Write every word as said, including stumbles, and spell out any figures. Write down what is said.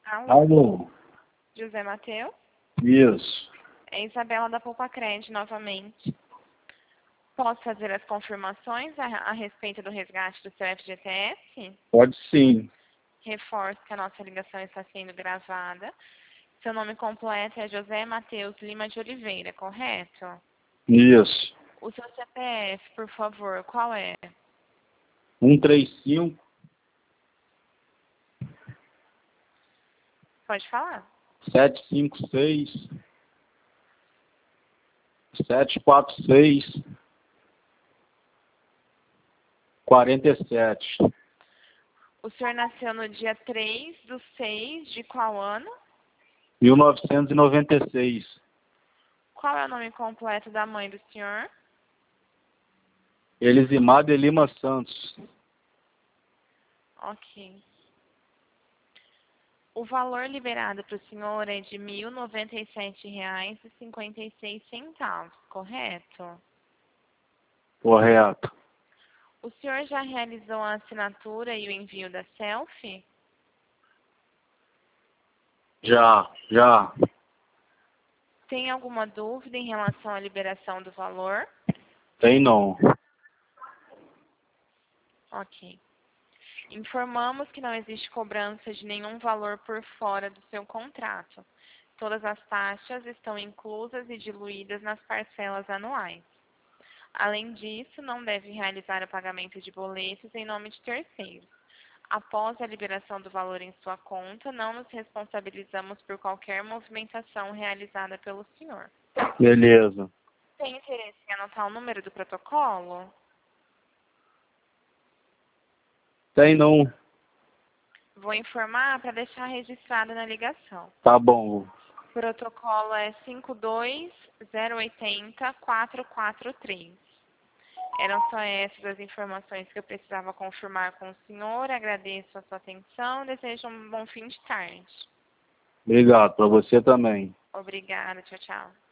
Alô, Alô, José Mateus? isso. É Isabela da Poupa Crédito novamente. Posso fazer as confirmações a, a respeito do resgate do seu F G T S? Pode sim. Reforço que a nossa ligação está sendo gravada. Seu nome completo é José Mateus Lima de Oliveira, correto? Isso. O seu C P F, por favor, qual é? um três cinco, Pode falar. sete cinco seis, sete quatro seis, quarenta e sete. O senhor nasceu no dia três do seis de qual ano? mil novecentos e noventa e seis. Qual é o nome completo da mãe do senhor? Elisimar de Lima Santos. Ok. O valor liberado para o senhor é de mil e noventa e sete reais e cinquenta e seis centavos, correto? Correto. O senhor já realizou a assinatura e o envio da selfie? Já, já. Tem alguma dúvida em relação à liberação do valor? Tem não. Ok. Informamos que não existe cobrança de nenhum valor por fora do seu contrato. Todas as taxas estão inclusas e diluídas nas parcelas anuais. Além disso, não deve realizar o pagamento de boletos em nome de terceiros. Após a liberação do valor em sua conta, não nos responsabilizamos por qualquer movimentação realizada pelo senhor. Beleza. Tem interesse em anotar o número do protocolo? Tem não. Vou informar para deixar registrado na ligação. Tá bom. O protocolo é cinco dois zero oito zero quatro quatro três. Eram só essas as informações que eu precisava confirmar com o senhor. Agradeço a sua atenção. Desejo um bom fim de tarde. Obrigado. Para você também. Obrigada. Tchau, tchau.